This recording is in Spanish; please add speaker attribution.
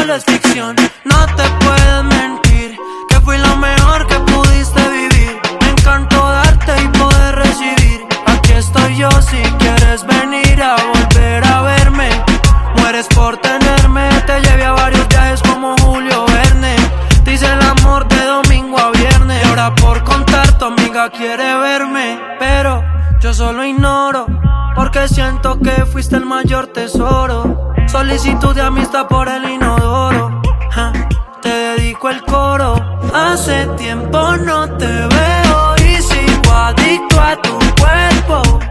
Speaker 1: solo es ficción. No te puedes mentir, que fui lo mejor que pudiste vivir. Me encantó darte y poder recibir. Aquí estoy yo si quieres venir a volver a verme. Mueres por tenerme, te llevé a varios viajes como Julio Verne. Te hice el amor de domingo a viernes. Y ahora por contar tu amiga quiere verme, pero yo solo ignoro, porque siento que fuiste el mayor tesoro. Solicitud de amistad por el inodoro, te dedico el coro. Hace tiempo no te veo y sigo adicto a tu cuerpo.